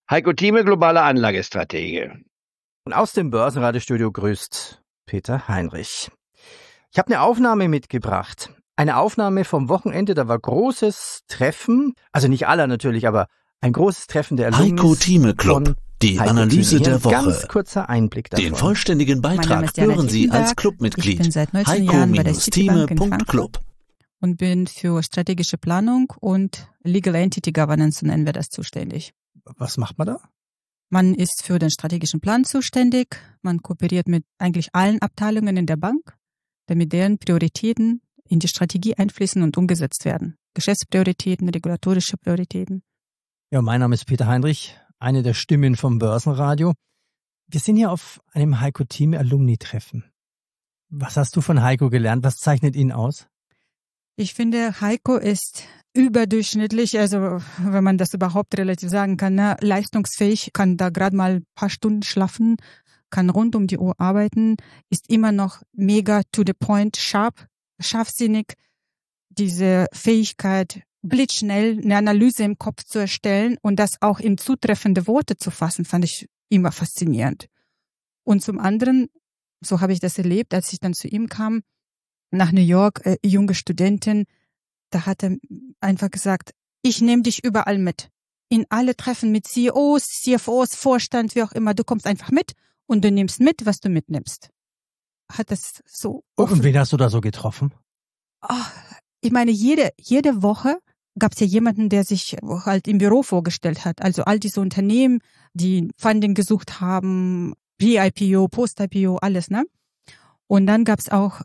Heiko Thieme, globaler Anlagestratege. Und aus dem Börsenradiostudio grüßt Peter Heinrich. Ich habe eine Aufnahme mitgebracht. Eine Aufnahme vom Wochenende, da war großes Treffen, also nicht aller natürlich, aber ein großes Treffen der Alumnis. Heiko Thieme Club, die Heiko Analyse Thieme. der Woche. Ganz kurzer Einblick davon. Den vollständigen Beitrag hören Sie als Clubmitglied. Ich bin seit 19 Jahren bei der Citibank in Frankfurt Heiko-Thieme.club. und bin für strategische Planung und Legal Entity Governance, so nennen wir das, zuständig. Was macht man da? Man ist für den strategischen Plan zuständig. Man kooperiert mit eigentlich allen Abteilungen in der Bank, damit deren Prioritäten in die Strategie einfließen und umgesetzt werden. Geschäftsprioritäten, regulatorische Prioritäten. Ja, mein Name ist Peter Heinrich, eine der Stimmen vom Börsenradio. Wir sind hier auf einem Heiko Thieme Alumni-Treffen. Was hast du von Heiko gelernt? Was zeichnet ihn aus? Ich finde, Heiko ist überdurchschnittlich, also wenn man das überhaupt relativ sagen kann, ne, leistungsfähig, kann da gerade mal ein paar Stunden schlafen, kann rund um die Uhr arbeiten, ist immer noch mega to the point, scharfsinnig, diese Fähigkeit, blitzschnell eine Analyse im Kopf zu erstellen und das auch in zutreffende Worte zu fassen, fand ich immer faszinierend. Und zum anderen, so habe ich das erlebt, als ich dann zu ihm kam, nach New York, junge Studentin, da hat er einfach gesagt, ich nehme dich überall mit. In alle Treffen mit CEOs, CFOs, Vorstand, wie auch immer, du kommst einfach mit und du nimmst mit, was du mitnimmst. Hat das so. Und wen hast du da so getroffen? Ich meine, jede Woche gab es ja jemanden, der sich halt im Büro vorgestellt hat. Also all diese Unternehmen, die Funding gesucht haben, Pre-IPO, Post-IPO, alles, ne? Und dann gab's auch,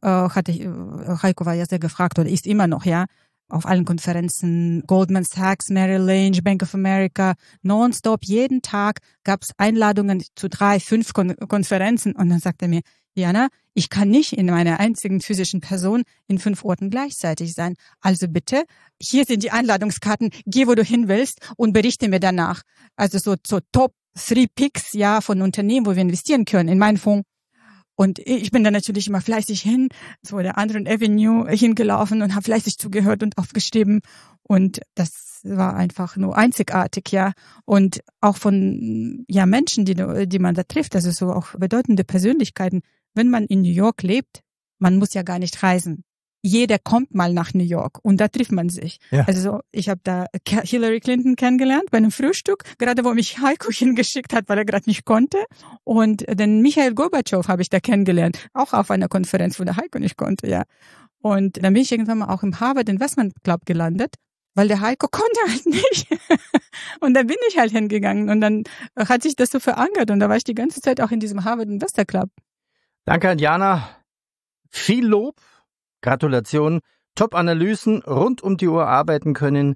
Heiko war ja sehr gefragt oder ist immer noch, ja, auf allen Konferenzen, Goldman Sachs, Merrill Lynch, Bank of America, nonstop, jeden Tag gab's Einladungen zu 3, 5 Konferenzen. Und dann sagt er mir, Jana, ich kann nicht in meiner einzigen physischen Person in 5 Orten gleichzeitig sein. Also bitte, hier sind die Einladungskarten, geh, wo du hin willst und berichte mir danach. Also so Top 3 Picks, ja, von Unternehmen, wo wir investieren können in meinen Fonds. Und ich bin dann natürlich immer fleißig hin, so der anderen Avenue hingelaufen und habe fleißig zugehört und aufgeschrieben. Und das war einfach nur einzigartig, ja. Und auch von ja Menschen, die man da trifft, also so auch bedeutende Persönlichkeiten. Wenn man in New York lebt, man muss ja gar nicht reisen. Jeder kommt mal nach New York und da trifft man sich. Ja. Also ich habe da Hillary Clinton kennengelernt bei einem Frühstück, gerade wo mich Heiko hingeschickt hat, weil er gerade nicht konnte. Und den Michail Gorbatschow habe ich da kennengelernt, auch auf einer Konferenz, wo der Heiko nicht konnte, ja. Und dann bin ich irgendwann mal auch im Harvard Investment Club gelandet, weil der Heiko konnte halt nicht. Und dann bin ich halt hingegangen und dann hat sich das so verankert und da war ich die ganze Zeit auch in diesem Harvard Investor Club. Danke an Jana. Viel Lob. Gratulation, Top-Analysen, rund um die Uhr arbeiten können,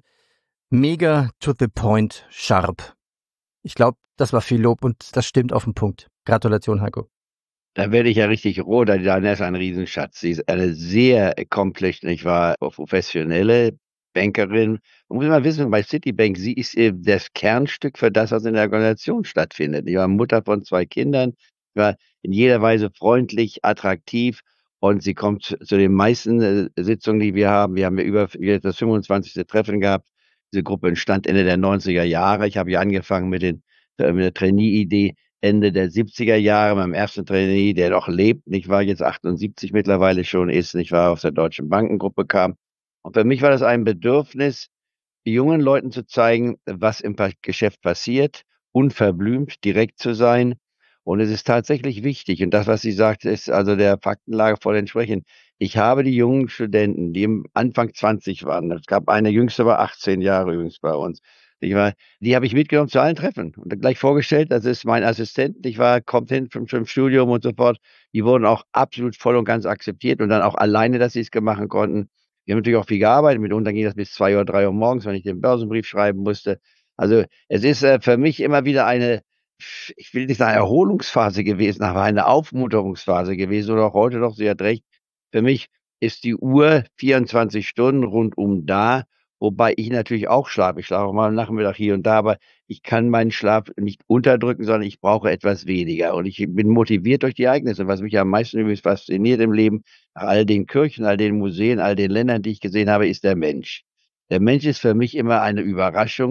mega to the point, sharp. Ich glaube, das war viel Lob und das stimmt auf den Punkt. Gratulation, Heiko. Da werde ich ja richtig rot, Diana ist ein Riesenschatz. Sie ist eine sehr komplex, nicht wahr, professionelle Bankerin. Man muss immer wissen, bei Citibank, sie ist das Kernstück für das, was in der Organisation stattfindet. Ich war Mutter von 2 Kindern, war in jeder Weise freundlich, attraktiv. Und sie kommt zu den meisten Sitzungen, die wir haben. Wir haben ja das 25. Treffen gehabt. Diese Gruppe entstand Ende der 90er Jahre. Ich habe ja angefangen mit der Trainee-Idee Ende der 70er Jahre. Meinem ersten Trainee, der noch lebt, nicht wahr, jetzt 78 mittlerweile schon ist, nicht wahr, aus der Deutschen Bankengruppe kam. Und für mich war das ein Bedürfnis, jungen Leuten zu zeigen, was im Geschäft passiert, unverblümt, direkt zu sein. Und es ist tatsächlich wichtig. Und das, was sie sagt, ist also der Faktenlage voll entsprechend. Ich habe die jungen Studenten, die im Anfang 20 waren, es gab eine jüngste, war 18 Jahre übrigens bei uns, die habe ich mitgenommen zu allen Treffen und gleich vorgestellt, das ist mein Assistent, kommt hin vom Studium und so fort. Die wurden auch absolut voll und ganz akzeptiert und dann auch alleine, dass sie es machen konnten. Wir haben natürlich auch viel gearbeitet, mitunter ging das bis 2 Uhr, 3 Uhr morgens, wenn ich den Börsenbrief schreiben musste. Also es ist für mich immer wieder eine, ich will nicht sagen Erholungsphase gewesen, aber eine Aufmunterungsphase gewesen oder auch heute noch, sie hat recht. Für mich ist die Uhr 24 Stunden rundum da, wobei ich natürlich auch schlafe. Ich schlafe auch mal am Nachmittag hier und da, aber ich kann meinen Schlaf nicht unterdrücken, sondern ich brauche etwas weniger. Und ich bin motiviert durch die Ereignisse. Was mich am meisten übrigens fasziniert im Leben, nach all den Kirchen, all den Museen, all den Ländern, die ich gesehen habe, ist der Mensch. Der Mensch ist für mich immer eine Überraschung.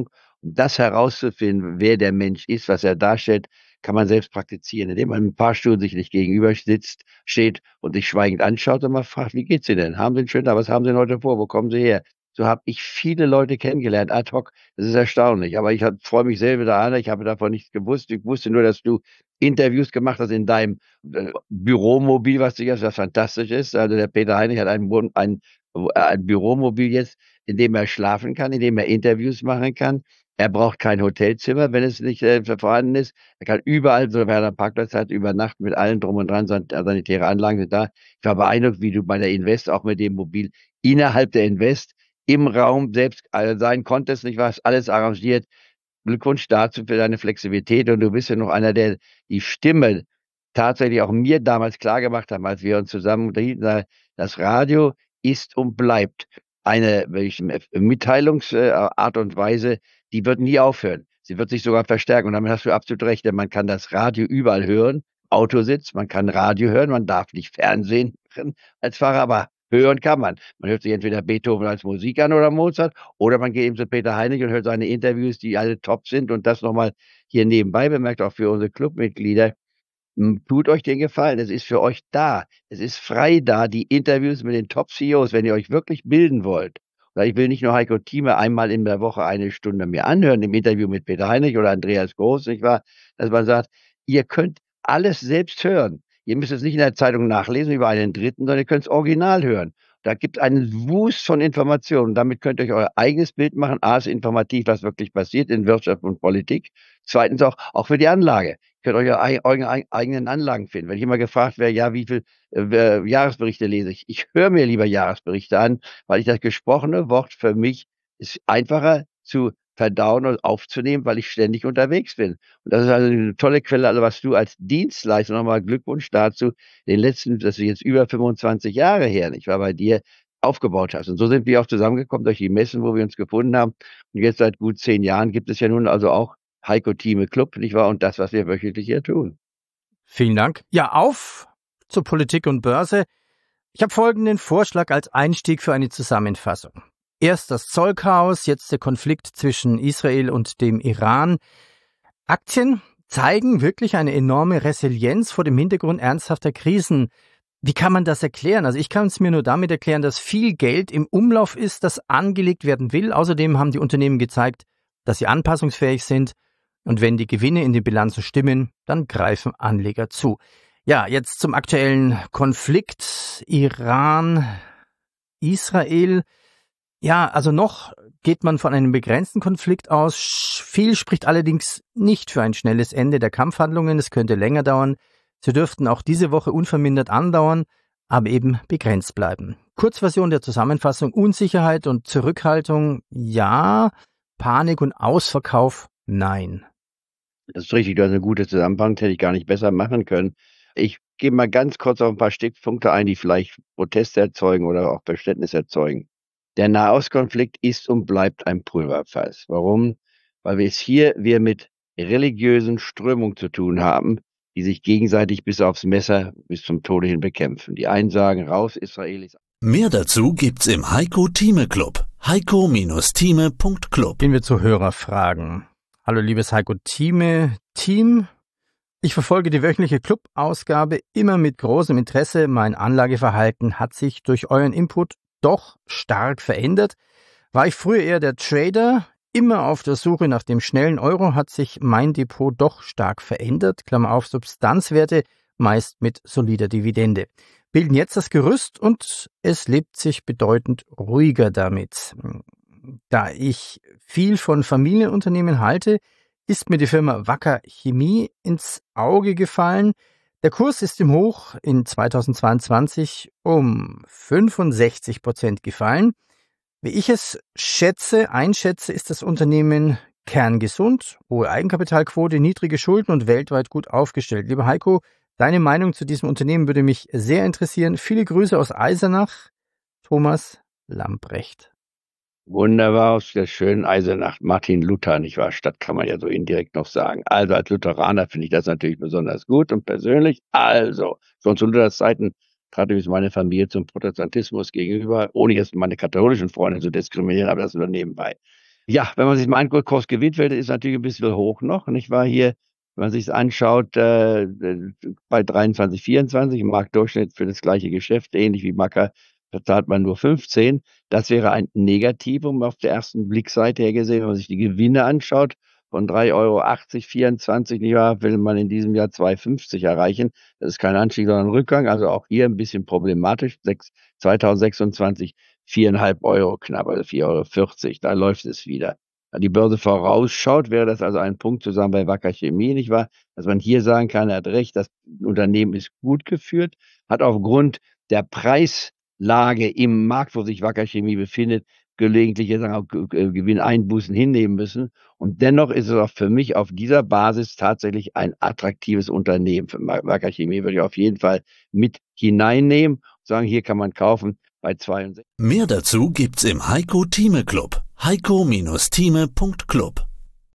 das herauszufinden, wer der Mensch ist, was er darstellt, kann man selbst praktizieren, indem man im Fahrstuhl sich nicht gegenüber steht und sich schweigend anschaut und mal fragt: „Wie geht's Ihnen denn? Haben Sie 'n schönen Tag? Was haben Sie denn heute vor? Wo kommen Sie her?“ So habe ich viele Leute kennengelernt ad hoc. Das ist erstaunlich. Aber ich freue mich selber daran. Ich habe davon nichts gewusst. Ich wusste nur, dass du Interviews gemacht hast in deinem, Büromobil, was du hast, was fantastisch ist. Also, der Peter Heinrich hat ein Büromobil jetzt, in dem er schlafen kann, in dem er Interviews machen kann. Er braucht kein Hotelzimmer, wenn es nicht, vorhanden ist. Er kann überall, so wer 'n Parkplatz hat, übernachten mit allem drum und dran. Sanitäre Anlagen sind da. Ich war beeindruckt, wie du bei der Invest auch mit dem Mobil innerhalb der Invest im Raum selbst, sein konntest, nicht wahr? Hast alles arrangiert. Glückwunsch dazu für deine Flexibilität und du bist ja noch einer, der die Stimme tatsächlich auch mir damals klargemacht haben, als wir uns zusammen unterhielten, das Radio ist und bleibt eine Mitteilungsart und Weise, die wird nie aufhören. Sie wird sich sogar verstärken und damit hast du absolut recht, denn man kann das Radio überall hören, Autositz, man kann Radio hören, man darf nicht Fernsehen hören als Fahrer, aber hören kann man. Man hört sich entweder Beethoven als Musik an oder Mozart oder man geht eben zu Peter Heinrich und hört seine Interviews, die alle top sind und das noch mal hier nebenbei bemerkt, auch für unsere Clubmitglieder. Tut euch den Gefallen, es ist für euch da. Es ist frei da, die Interviews mit den Top-CEOs, wenn ihr euch wirklich bilden wollt. Weil ich will nicht nur Heiko Thieme einmal in der Woche 1 Stunde mir anhören im Interview mit Peter Heinrich oder Andreas Groß, nicht wahr? Dass man sagt, ihr könnt alles selbst hören. Ihr müsst es nicht in der Zeitung nachlesen über einen Dritten, sondern ihr könnt's original hören. Da gibt einen Wust von Informationen. Damit könnt ihr euch euer eigenes Bild machen. A, ist informativ, was wirklich passiert in Wirtschaft und Politik. Zweitens auch für die Anlage. Könnt euch eure eigenen Anlagen finden. Wenn ich immer gefragt werde, ja, wie viel Jahresberichte lese ich? Ich höre mir lieber Jahresberichte an, weil ich das gesprochene Wort für mich ist einfacher zu verdauen und aufzunehmen, weil ich ständig unterwegs bin. Und das ist also eine tolle Quelle, also was du als Dienstleister, nochmal Glückwunsch dazu, den letzten, das ist jetzt über 25 Jahre her, nicht wahr, bei dir aufgebaut hast. Und so sind wir auch zusammengekommen durch die Messen, wo wir uns gefunden haben. Und jetzt seit gut 10 Jahren gibt es ja nun also auch Heiko Thieme Club, nicht wahr? Und das, was wir wöchentlich hier tun. Vielen Dank. Ja, auf zur Politik und Börse. Ich habe folgenden Vorschlag als Einstieg für eine Zusammenfassung. Erst das Zollchaos, jetzt der Konflikt zwischen Israel und dem Iran. Aktien zeigen wirklich eine enorme Resilienz vor dem Hintergrund ernsthafter Krisen. Wie kann man das erklären? Also ich kann es mir nur damit erklären, dass viel Geld im Umlauf ist, das angelegt werden will. Außerdem haben die Unternehmen gezeigt, dass sie anpassungsfähig sind. Und wenn die Gewinne in den Bilanzen stimmen, dann greifen Anleger zu. Ja, jetzt zum aktuellen Konflikt Iran, Israel. Ja, also noch geht man von einem begrenzten Konflikt aus. Viel spricht allerdings nicht für ein schnelles Ende der Kampfhandlungen. Es könnte länger dauern. Sie dürften auch diese Woche unvermindert andauern, aber eben begrenzt bleiben. Kurzversion der Zusammenfassung: Unsicherheit und Zurückhaltung, ja. Panik und Ausverkauf, nein. Das ist richtig, du hast eine gute Zusammenfassung, hätte ich gar nicht besser machen können. Ich gehe mal ganz kurz auf ein paar Stichpunkte ein, die vielleicht Proteste erzeugen oder auch Verständnis erzeugen. Der Nahostkonflikt ist und bleibt ein Pulverfass. Warum? Weil wir mit religiösen Strömungen zu tun haben, die sich gegenseitig bis aufs Messer, bis zum Tode hin bekämpfen. Die einen sagen, raus Israelis. Mehr dazu gibt's im Heiko Thieme Club. heiko-thieme.club. Gehen wir zu Hörerfragen. Hallo liebes Heiko Thieme Team. Ich verfolge die wöchentliche Club-Ausgabe immer mit großem Interesse. Mein Anlageverhalten hat sich durch euren Input doch stark verändert. War ich früher eher der Trader, immer auf der Suche nach dem schnellen Euro, hat sich mein Depot doch stark verändert. Klammer auf, Substanzwerte, meist mit solider Dividende. Bilden jetzt das Gerüst und es lebt sich bedeutend ruhiger damit. Da ich viel von Familienunternehmen halte, ist mir die Firma Wacker Chemie ins Auge gefallen. Der Kurs ist im Hoch in 2022 um 65% gefallen. Wie ich es einschätze, ist das Unternehmen kerngesund, hohe Eigenkapitalquote, niedrige Schulden und weltweit gut aufgestellt. Lieber Heiko, deine Meinung zu diesem Unternehmen würde mich sehr interessieren. Viele Grüße aus Eisenach, Thomas Lamprecht. Wunderbar, aus der schönen Eisenach, Martin Luther, nicht wahr? Stadt kann man ja so indirekt noch sagen. Also als Lutheraner finde ich das natürlich besonders gut und persönlich. Also, schon zu Luthers Zeiten trat übrigens meine Familie zum Protestantismus gegenüber, ohne jetzt meine katholischen Freunde zu diskriminieren, aber das nur nebenbei. Ja, wenn man sich mal anguckt, Kurs-Gewinn-Wert ist natürlich ein bisschen hoch noch, nicht wahr? Hier, wenn man sich's anschaut, bei 23, 24 im Marktdurchschnitt für das gleiche Geschäft, ähnlich wie Macker, bezahlt man nur 15. Das wäre ein Negativum auf der ersten Blickseite her gesehen. Wenn man sich die Gewinne anschaut, von 3,80 €, 24, nicht wahr, will man in diesem Jahr 2,50 erreichen. Das ist kein Anstieg, sondern ein Rückgang. Also auch hier ein bisschen problematisch. 2026 4,5 € knapp, also 4,40 €. Da läuft es wieder. Da die Börse vorausschaut, wäre das also ein Punkt zusammen bei Wacker Chemie, nicht wahr? Dass man hier sagen kann, er hat recht, das Unternehmen ist gut geführt, hat aufgrund der Preislage im Markt, wo sich Wacker Chemie befindet, gelegentlich jetzt auch Gewinneinbußen hinnehmen müssen. Und dennoch ist es auch für mich auf dieser Basis tatsächlich ein attraktives Unternehmen. Für Wacker Chemie würde ich auf jeden Fall mit hineinnehmen, sagen, hier kann man kaufen bei 62. Mehr dazu gibt's im Heiko Thieme Club. heiko-thieme.club